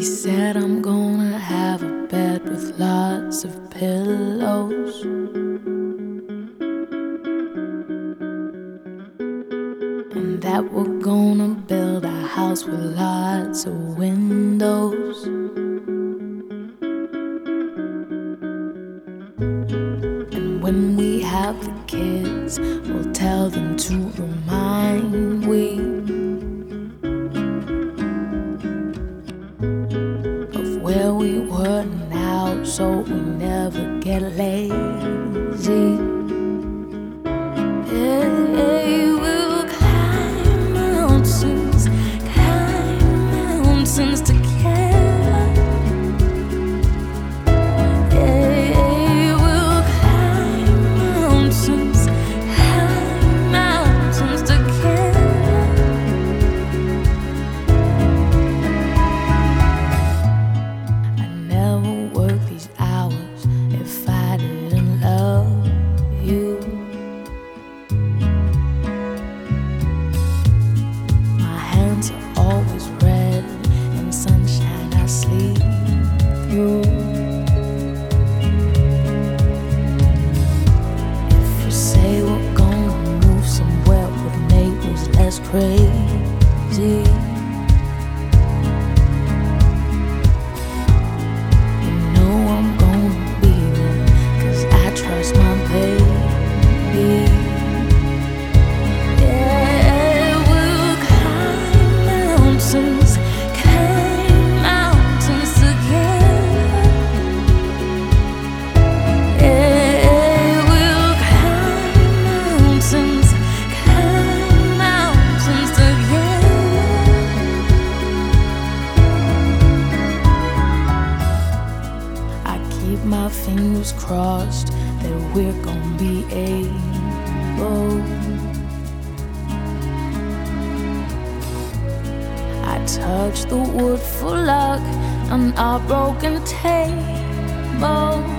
said I'm gonna have a bed with lots of pillows, and that we're gonna build a house with lots of windows. And when we have the kids, we'll tell them to remind we of where we were now, so we never get lazy. Hey, we'll climb mountains together. Hey, we'll climb mountains together. I never work these hours if I didn't love you. My hands are always red, in sunshine I sleep through. If you say we're gonna move somewhere with neighbors less crazy, you know I'm gonna be there, 'cause I trust my baby. Yeah, we'll climb mountains together. Yeah, we'll climb mountains together. I keep my fingers crossed that we're gonna be able. I touch the wood for luck on our broken table.